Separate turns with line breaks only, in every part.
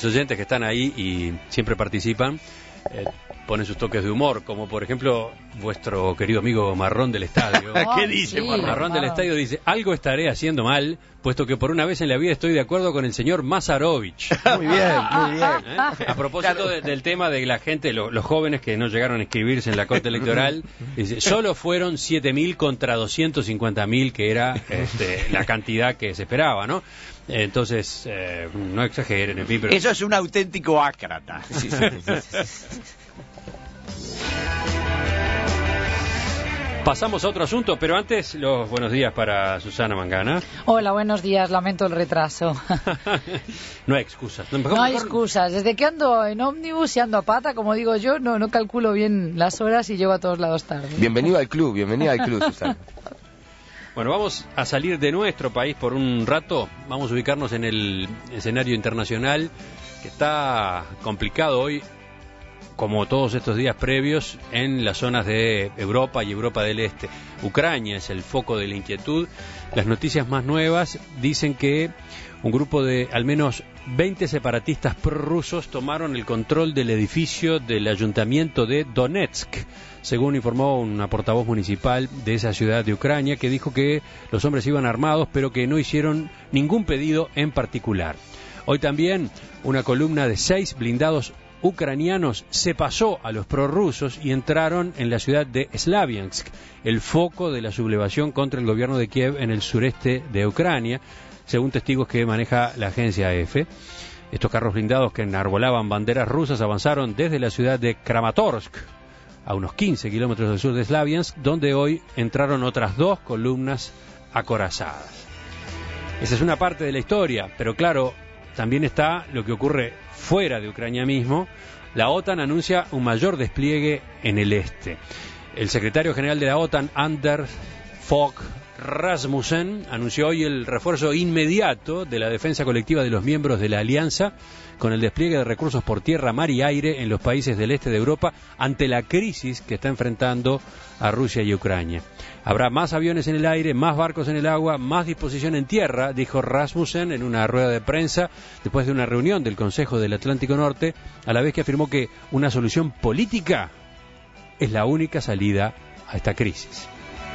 oyentes que están ahí y siempre participan ponen sus toques de humor, como por ejemplo vuestro querido amigo Marrón del Estadio.
¿Qué dice Marrón?
Marrón del Estadio dice: algo estaré haciendo mal, puesto que por una vez en la vida estoy de acuerdo con el señor Mazarovich.
Muy bien, muy bien.
A propósito del tema de la gente, los jóvenes que no llegaron a inscribirse en la corte electoral, dice, solo fueron 7.000 contra 250.000, que era la cantidad que se esperaba, ¿no? Entonces, no exageren, en fin, pero...
Eso es un auténtico ácrata. Sí.
Pasamos a otro asunto, pero antes los buenos días para Susana Mangana.
Hola, buenos días, lamento el retraso.
No hay excusas.
No hay excusas. Desde que ando en ómnibus y ando a pata, como digo yo, no calculo bien las horas y llego a todos lados tarde.
Bienvenida al club, Susana.
Bueno, vamos a salir de nuestro país por un rato. Vamos a ubicarnos en el escenario internacional, que está complicado hoy, como todos estos días previos, en las zonas de Europa y Europa del Este. Ucrania es el foco de la inquietud. Las noticias más nuevas dicen que un grupo de al menos 20 separatistas prorrusos tomaron el control del edificio del ayuntamiento de Donetsk, según informó una portavoz municipal de esa ciudad de Ucrania, que dijo que los hombres iban armados, pero que no hicieron ningún pedido en particular. Hoy también una columna de 6 blindados ucranianos se pasó a los prorrusos y entraron en la ciudad de Slaviansk, el foco de la sublevación contra el gobierno de Kiev en el sureste de Ucrania, según testigos que maneja la agencia AF. Estos carros blindados que enarbolaban banderas rusas avanzaron desde la ciudad de Kramatorsk, a unos 15 kilómetros del sur de Slaviansk, donde hoy entraron otras 2 columnas acorazadas. Esa es una parte de la historia, pero claro, también está lo que ocurre fuera de Ucrania mismo. La OTAN anuncia un mayor despliegue en el este. El secretario general de la OTAN, Anders Fogh Rasmussen, anunció hoy el refuerzo inmediato de la defensa colectiva de los miembros de la alianza, con el despliegue de recursos por tierra, mar y aire en los países del este de Europa ante la crisis que está enfrentando a Rusia y Ucrania. Habrá más aviones en el aire, más barcos en el agua, más disposición en tierra, dijo Rasmussen en una rueda de prensa después de una reunión del Consejo del Atlántico Norte, a la vez que afirmó que una solución política es la única salida a esta crisis.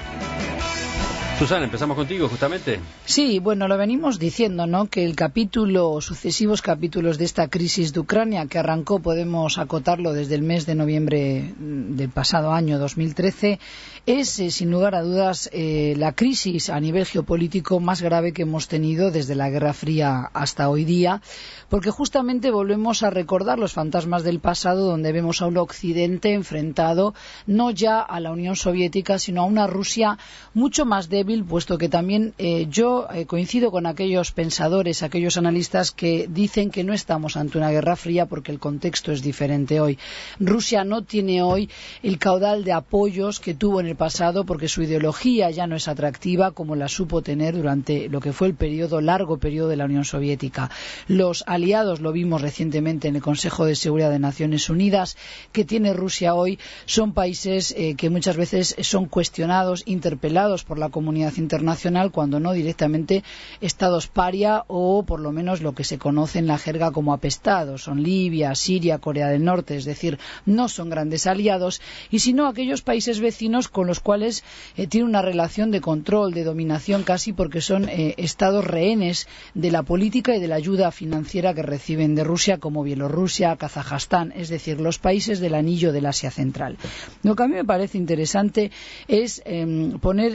Susana, empezamos contigo justamente.
Sí, bueno, lo venimos diciendo, ¿no? Que sucesivos capítulos de esta crisis de Ucrania, que arrancó, podemos acotarlo desde el mes de noviembre del pasado año 2013, es, sin lugar a dudas, la crisis a nivel geopolítico más grave que hemos tenido desde la Guerra Fría hasta hoy día, porque justamente volvemos a recordar los fantasmas del pasado, donde vemos a un Occidente enfrentado no ya a la Unión Soviética, sino a una Rusia mucho más débil, puesto que también yo coincido con aquellos pensadores, aquellos analistas que dicen que no estamos ante una guerra fría porque el contexto es diferente hoy. Rusia no tiene hoy el caudal de apoyos que tuvo en el pasado, porque su ideología ya no es atractiva como la supo tener durante lo que fue el largo periodo de la Unión Soviética. Los aliados, lo vimos recientemente en el Consejo de Seguridad de Naciones Unidas, que tiene Rusia hoy, son países que muchas veces son cuestionados, interpelados por la comunidad internacional, cuando no directamente estados paria, o por lo menos lo que se conoce en la jerga como apestados. Son Libia, Siria, Corea del Norte, es decir, no son grandes aliados, y sino aquellos países vecinos con los cuales tiene una relación de control, de dominación casi, porque son estados rehenes de la política y de la ayuda financiera que reciben de Rusia, como Bielorrusia, Kazajstán, es decir, los países del anillo del Asia Central. Lo que a mí me parece interesante es poner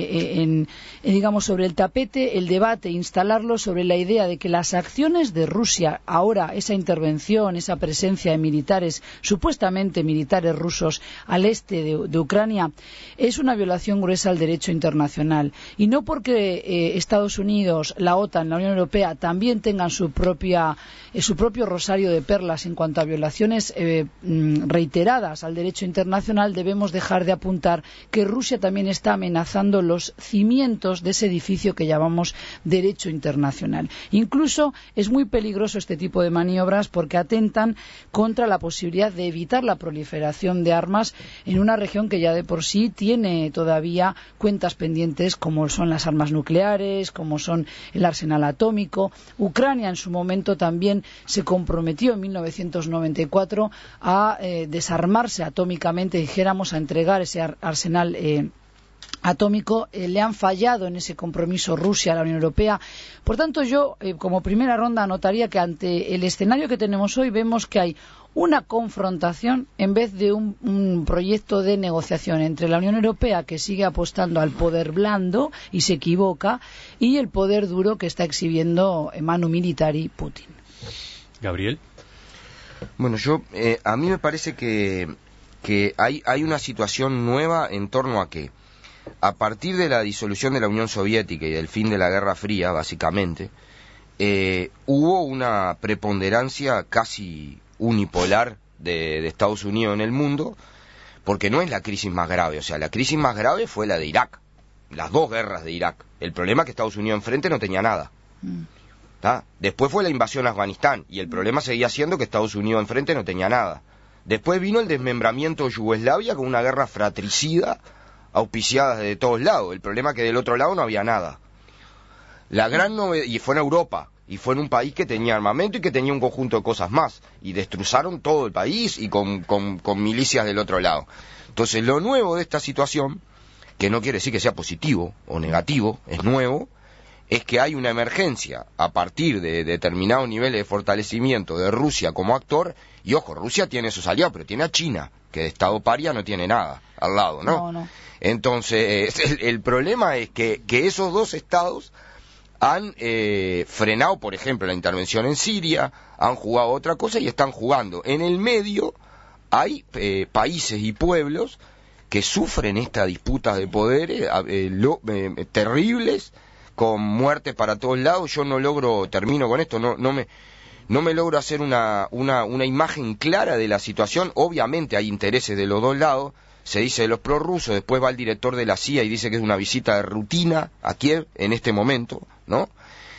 digamos, sobre el tapete el debate, instalarlo sobre la idea de que las acciones de Rusia, ahora esa intervención, esa presencia de militares, supuestamente militares rusos al este de Ucrania, es una violación gruesa al derecho internacional. Y no porque Estados Unidos, la OTAN, la Unión Europea también tengan su propio rosario de perlas en cuanto a violaciones reiteradas al derecho internacional, debemos dejar de apuntar que Rusia también está amenazando los cimientos de ese edificio que llamamos derecho internacional. Incluso es muy peligroso este tipo de maniobras porque atentan contra la posibilidad de evitar la proliferación de armas en una región que ya de por sí tiene todavía cuentas pendientes, como son las armas nucleares, como son el arsenal atómico. Ucrania en su momento también se comprometió en 1994 a desarmarse atómicamente, dijéramos, a entregar ese arsenal atómico. Le han fallado en ese compromiso Rusia, la Unión Europea. Por tanto, yo, como primera ronda, anotaría que ante el escenario que tenemos hoy vemos que hay una confrontación en vez de un proyecto de negociación entre la Unión Europea, que sigue apostando al poder blando y se equivoca, y el poder duro que está exhibiendo Manu Militari Putin.
Gabriel.
Bueno, a mí me parece que hay una situación nueva en torno a que, a partir de la disolución de la Unión Soviética y del fin de la Guerra Fría, básicamente, hubo una preponderancia casi unipolar de Estados Unidos en el mundo, porque no es la crisis más grave. O sea, la crisis más grave fue la de Irak, las dos guerras de Irak. El problema es que Estados Unidos enfrente no tenía nada. Después fue la invasión a Afganistán, y el problema seguía siendo que Estados Unidos enfrente no tenía nada. Después vino el desmembramiento de Yugoslavia con una guerra fratricida auspiciada de todos lados. El problema es que del otro lado no había nada. La gran novedad, y fue en Europa, y fue en un país que tenía armamento y que tenía un conjunto de cosas más, y destrozaron todo el país y con milicias del otro lado. Entonces, lo nuevo de esta situación, que no quiere decir que sea positivo o negativo, es nuevo, es que hay una emergencia a partir de determinados niveles de fortalecimiento de Rusia como actor. Y ojo, Rusia tiene sus aliados, pero tiene a China, que de Estado paria no tiene nada al lado, ¿no?
No.
Entonces, el problema es que esos dos estados han frenado, por ejemplo, la intervención en Siria, han jugado otra cosa y están jugando. En el medio hay países y pueblos que sufren estas disputas de poderes terribles, con muertes para todos lados. Yo no logro, termino con esto, no me logro hacer una imagen clara de la situación. Obviamente hay intereses de los dos lados, se dice de los prorrusos, después va el director de la CIA y dice que es una visita de rutina a Kiev en este momento, ¿no?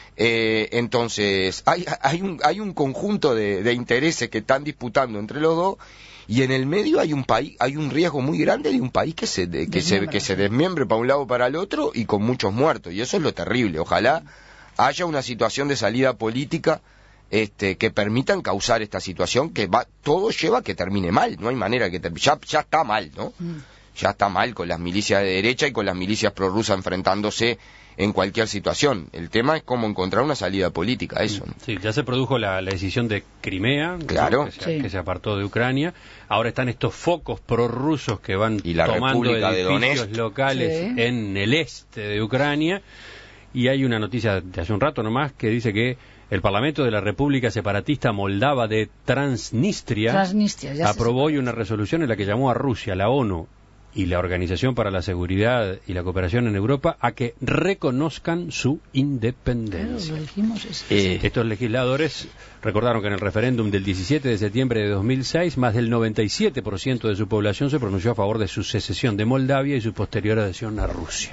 Entonces hay un conjunto de intereses que están disputando entre los dos, y en el medio hay un riesgo muy grande de un país que se desmiembre para un lado o para el otro, y con muchos muertos, y eso es lo terrible. Ojalá haya una situación de salida política que permitan causar esta situación, que todo lleva a que termine mal. No hay manera que termine, ya está mal, ¿no? Ya está mal, con las milicias de derecha y con las milicias prorrusas enfrentándose en cualquier situación. El tema es cómo encontrar una salida política a eso, ¿no?
Sí, ya se produjo la decisión de Crimea,
claro,
¿no? que se apartó de Ucrania. Ahora están estos focos prorrusos que van tomando
República
edificios locales en el este de Ucrania. Y hay una noticia de hace un rato nomás que dice que el Parlamento de la República Separatista Moldava de Transnistria aprobó hoy una resolución en la que llamó a Rusia, la ONU y la Organización para la Seguridad y la Cooperación en Europa a que reconozcan su independencia.
Claro, lo dijimos,
estos legisladores recordaron que en el referéndum del 17 de septiembre de 2006 más del 97% de su población se pronunció a favor de su secesión de Moldavia y su posterior adhesión a Rusia.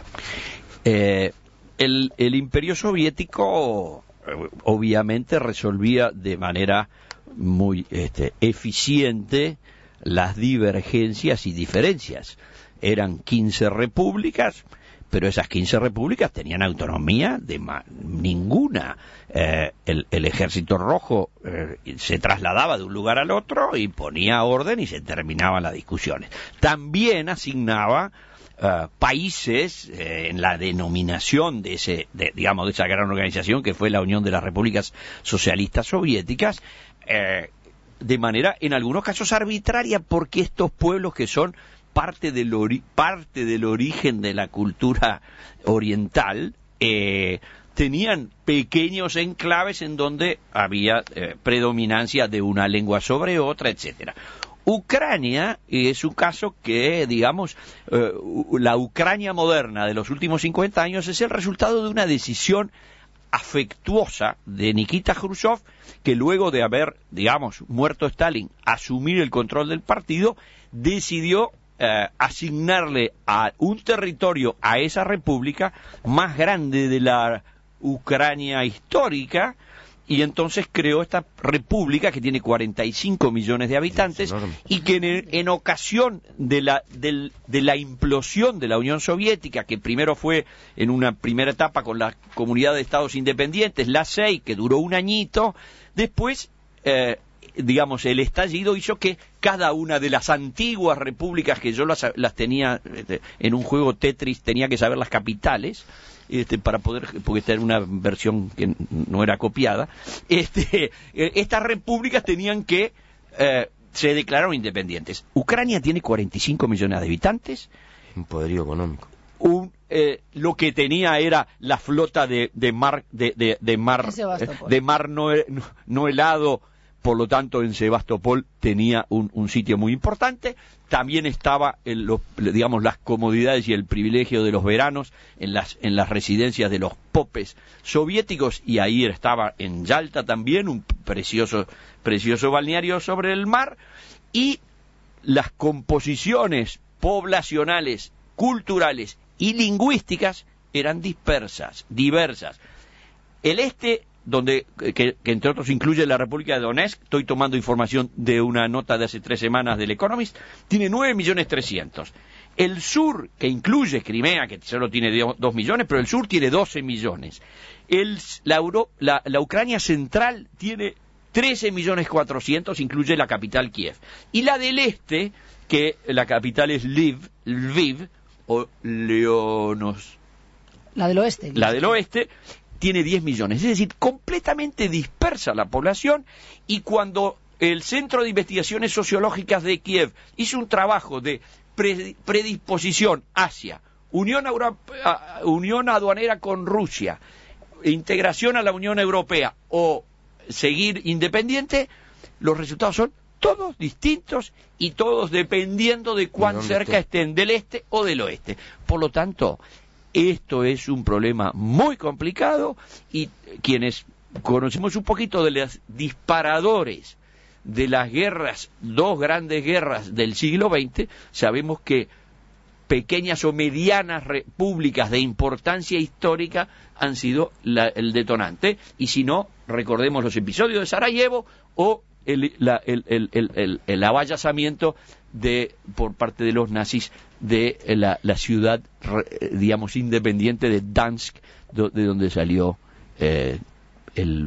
El Imperio Soviético obviamente resolvía de manera muy eficiente las divergencias y diferencias. Eran 15 repúblicas, pero esas 15 repúblicas tenían autonomía ninguna. El Ejército Rojo se trasladaba de un lugar al otro y ponía orden y se terminaban las discusiones. También asignaba países en la denominación de esa gran organización que fue la Unión de las Repúblicas Socialistas Soviéticas, de manera en algunos casos arbitraria, porque estos pueblos que son parte del origen de la cultura oriental tenían pequeños enclaves en donde había predominancia de una lengua sobre otra, etcétera. Ucrania es un caso que, la Ucrania moderna de los últimos 50 años es el resultado de una decisión afectuosa de Nikita Khrushchev, que luego de haber, muerto Stalin, asumir el control del partido, decidió asignarle a un territorio a esa república más grande de la Ucrania histórica, y entonces creó esta república que tiene 45 millones de habitantes y que en ocasión de la implosión de la Unión Soviética, que primero fue en una primera etapa con la Comunidad de Estados Independientes, la CEI, que duró un añito, después digamos, el estallido hizo que cada una de las antiguas repúblicas, que yo las tenía en un juego Tetris, tenía que saber las capitales, para poder, porque esta era una versión que no era copiada, estas repúblicas tenían que, se declararon independientes. Ucrania tiene 45 millones de habitantes.
Un poderío económico.
Lo que tenía era la flota de mar no helado. Por lo tanto, en Sebastopol tenía un sitio muy importante. También estaba, digamos, las comodidades y el privilegio de los veranos en las residencias de los popes soviéticos, y ahí estaba en Yalta también, un precioso balneario sobre el mar, y las composiciones poblacionales, culturales y lingüísticas eran diversas. El este, que entre otros incluye la República de Donetsk, estoy tomando información de una nota de hace 3 semanas del Economist, tiene 9.300.000. El sur, que incluye Crimea, que solo tiene 2 millones, pero el sur tiene 12 millones. La Ucrania central tiene 13.400.000, incluye la capital Kiev. Y la del este, que la capital es Lviv, o Leonos.
La del oeste.
La del oeste tiene 10 millones, es decir, completamente dispersa la población. Y cuando el Centro de Investigaciones Sociológicas de Kiev hizo un trabajo de predisposición hacia Unión aduanera con Rusia, integración a la Unión Europea o seguir independiente, los resultados son todos distintos y todos dependiendo de cuán cerca estén del este o del oeste. Por lo tanto, esto es un problema muy complicado, y quienes conocemos un poquito de los disparadores de las guerras, 2 grandes guerras del siglo XX, sabemos que pequeñas o medianas repúblicas de importancia histórica han sido el detonante, y si no, recordemos los episodios de Sarajevo o el avallazamiento por parte de los nazis de la ciudad, digamos, independiente de Dansk, de donde salió el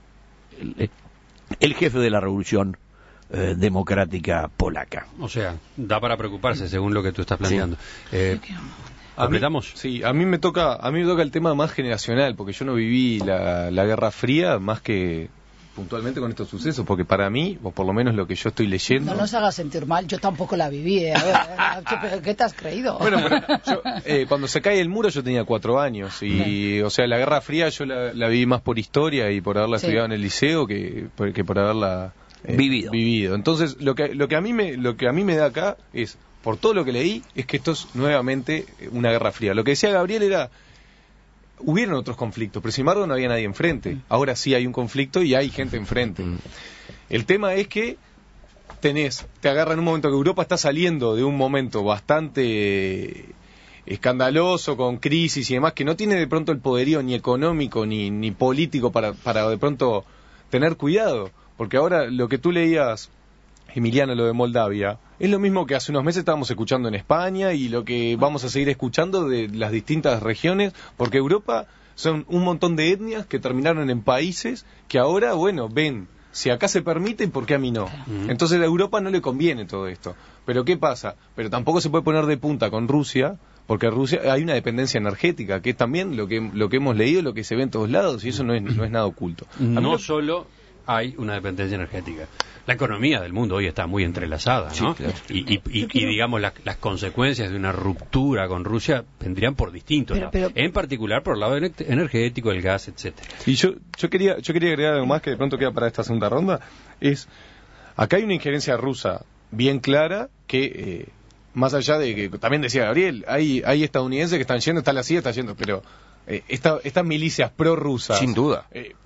jefe de la revolución democrática polaca.
O sea, da para preocuparse según lo que tú estás planteando. Sí. ¿Completamos?
Sí, a mí me toca el tema más generacional, porque yo no viví la Guerra Fría más que puntualmente con estos sucesos, porque para mí, o por lo menos lo que yo estoy leyendo...
No nos hagas sentir mal, yo tampoco la viví, a ver, ¿qué te has creído?
Bueno, pero yo, cuando se cae el muro yo tenía 4 años, y o sea, la Guerra Fría yo la viví más por historia y por haberla estudiado en el liceo que por haberla vivido. Entonces, lo que a mí me da acá es, por todo lo que leí, es que esto es nuevamente una Guerra Fría. Lo que decía Gabriel era... Hubieron otros conflictos, pero sin embargo no había nadie enfrente. Ahora sí hay un conflicto y hay gente enfrente. El tema es que te agarra en un momento que Europa está saliendo de un momento bastante escandaloso, con crisis y demás, que no tiene de pronto el poderío ni económico ni político para de pronto tener cuidado. Porque ahora lo que tú leías, Emiliano, lo de Moldavia, es lo mismo que hace unos meses estábamos escuchando en España y lo que vamos a seguir escuchando de las distintas regiones, porque Europa son un montón de etnias que terminaron en países que ahora, bueno, ven, si acá se permite, ¿por qué a mí no? Entonces a Europa no le conviene todo esto. Pero ¿qué pasa? Pero tampoco se puede poner de punta con Rusia, porque Rusia hay una dependencia energética, que es también lo que hemos leído, lo que se ve en todos lados, y eso no es nada oculto.
No solo hay una dependencia energética. La economía del mundo hoy está muy entrelazada, ¿no? Sí, claro. Y digamos, las consecuencias de una ruptura con Rusia vendrían por distintos lados. En particular por el lado energético, el gas, etcétera.
Y yo quería agregar algo más que de pronto queda para esta segunda ronda. Acá hay una injerencia rusa bien clara que, más allá de que, también decía Gabriel, hay estadounidenses que están yendo, está la CIA, está yendo, pero estas milicias prorrusas...
Sin duda.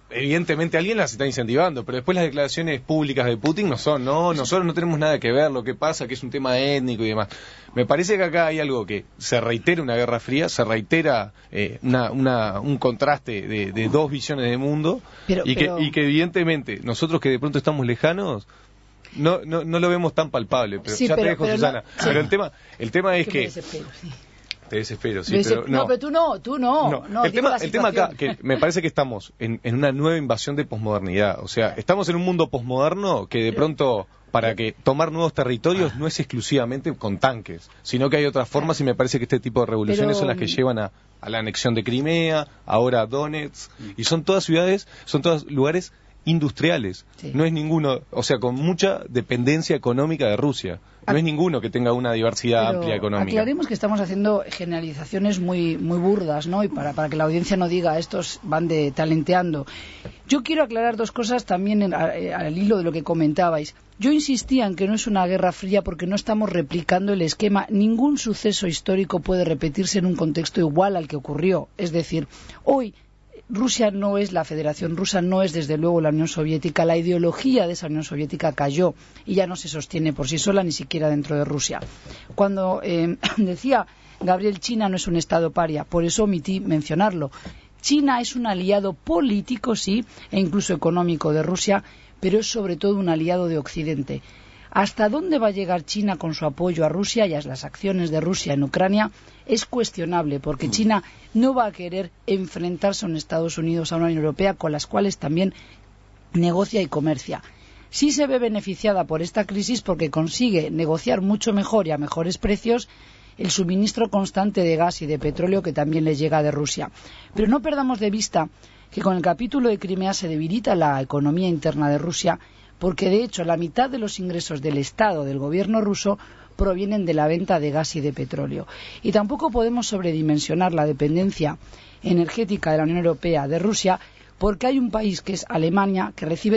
evidentemente alguien las está incentivando, pero después las declaraciones públicas de Putin no son, no, nosotros no tenemos nada que ver, lo que pasa que es un tema étnico y demás. Me parece que acá hay algo que se reitera una guerra fría, se reitera un contraste de dos visiones de mundo, y que evidentemente nosotros que de pronto estamos lejanos no lo vemos tan palpable, pero
sí,
ya te dejo, Susana.
No,
pero el tema es que te desespero, sí, pero no.
No, pero tú no.
El tema acá, que me parece que estamos en una nueva invasión de posmodernidad. O sea, estamos en un mundo posmoderno que de pronto, para que tomar nuevos territorios no es exclusivamente con tanques, sino que hay otras formas, y me parece que este tipo de revoluciones son las que llevan a la anexión de Crimea, ahora a Donetsk, y son todas ciudades, son todos lugares industriales. Sí. No es ninguno, o sea, con mucha dependencia económica de Rusia. No es ninguno que tenga una diversidad amplia económica.
Aclaremos que estamos haciendo generalizaciones muy burdas, ¿no? Y para que la audiencia no diga, estos van de talenteando. Yo quiero aclarar dos cosas también al hilo de lo que comentabais. Yo insistía en que no es una guerra fría porque no estamos replicando el esquema. Ningún suceso histórico puede repetirse en un contexto igual al que ocurrió. Es decir, hoy Rusia no es la Federación Rusa, no es desde luego la Unión Soviética. La ideología de esa Unión Soviética cayó y ya no se sostiene por sí sola, ni siquiera dentro de Rusia. Cuando decía Gabriel, China no es un Estado paria, por eso omití mencionarlo. China es un aliado político, sí, e incluso económico de Rusia, pero es sobre todo un aliado de Occidente. ¿Hasta dónde va a llegar China con su apoyo a Rusia y a las acciones de Rusia en Ucrania? Es cuestionable, porque China no va a querer enfrentarse a un Estados Unidos, a una Unión Europea, con las cuales también negocia y comercia. Sí se ve beneficiada por esta crisis porque consigue negociar mucho mejor y a mejores precios el suministro constante de gas y de petróleo que también le llega de Rusia. Pero no perdamos de vista que con el capítulo de Crimea se debilita la economía interna de Rusia, porque de hecho la mitad de los ingresos del Estado, del gobierno ruso, provienen de la venta de gas y de petróleo. Y tampoco podemos sobredimensionar la dependencia energética de la Unión Europea de Rusia, porque hay un país que es Alemania, que recibe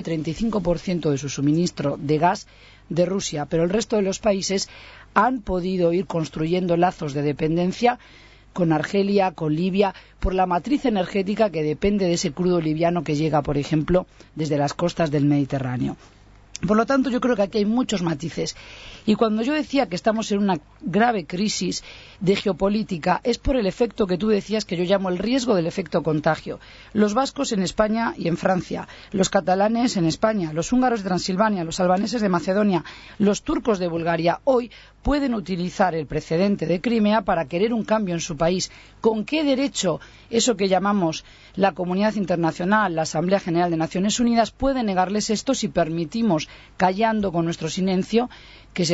35% de su suministro de gas de Rusia, pero el resto de los países han podido ir construyendo lazos de dependencia con Argelia, con Libia, por la matriz energética que depende de ese crudo liviano que llega, por ejemplo, desde las costas del Mediterráneo. Por lo tanto, yo creo que aquí hay muchos matices. Y cuando yo decía que estamos en una grave crisis de geopolítica, es por el efecto que tú decías, que yo llamo el riesgo del efecto contagio. Los vascos en España y en Francia, los catalanes en España, los húngaros de Transilvania, los albaneses de Macedonia, los turcos de Bulgaria, hoy pueden utilizar el precedente de Crimea para querer un cambio en su país. ¿Con qué derecho eso que llamamos la comunidad internacional, la Asamblea General de Naciones Unidas, puede negarles esto si permitimos, callando con nuestro silencio, que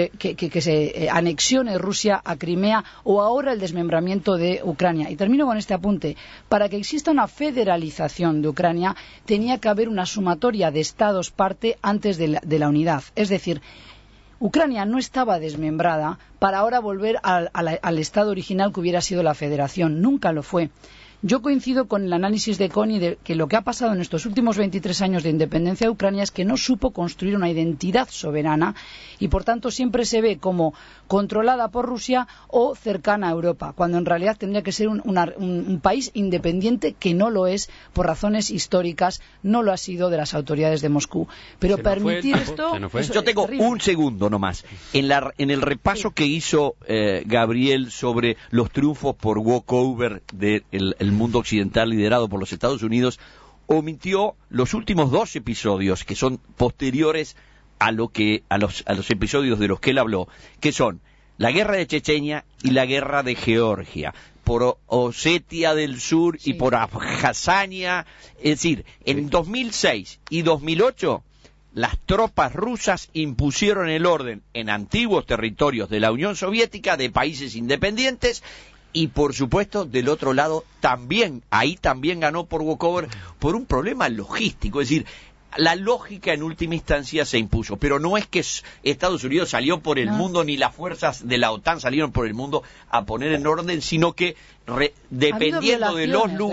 se anexione Rusia a Crimea o ahora el desmembramiento de Ucrania? Y termino con este apunte. Para que exista una federalización de Ucrania, tenía que haber una sumatoria de estados parte antes de la unidad. Es decir, Ucrania no estaba desmembrada para ahora volver al estado original que hubiera sido la federación. Nunca lo fue. Yo coincido con el análisis de Connie de que lo que ha pasado en estos últimos 23 años de independencia de Ucrania es que no supo construir una identidad soberana y, por tanto, siempre se ve como controlada por Rusia o cercana a Europa, cuando en realidad tendría que ser un país independiente, que no lo es por razones históricas, no lo ha sido de las autoridades de Moscú. Pero permitir esto...
Yo tengo un segundo nomás. En el repaso que hizo Gabriel sobre los triunfos por walkover del mundo occidental liderado por los Estados Unidos, omitió los últimos dos episodios que son posteriores a los episodios de los que él habló, que son la guerra de Chechenia y la guerra de Georgia, por Osetia del Sur y por Abjasania. Es decir, en 2006 y 2008 las tropas rusas impusieron el orden en antiguos territorios de la Unión Soviética, de países independientes. Y por supuesto, del otro lado, ahí también ganó por walkover por un problema logístico. Es decir, la lógica en última instancia se impuso, pero no es que Estados Unidos salió por el mundo, ni las fuerzas de la OTAN salieron por el mundo a poner en orden, sino que dependiendo de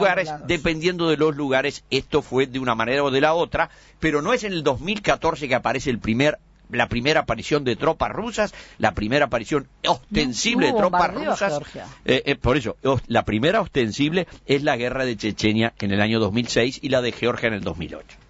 los lugares, esto fue de una manera o de la otra. Pero no es en el 2014 que aparece el primer la primera aparición de tropas rusas, la primera aparición ostensible de tropas rusas. Por eso, la primera ostensible es la guerra de Chechenia en el año 2006 y la de Georgia en el 2008.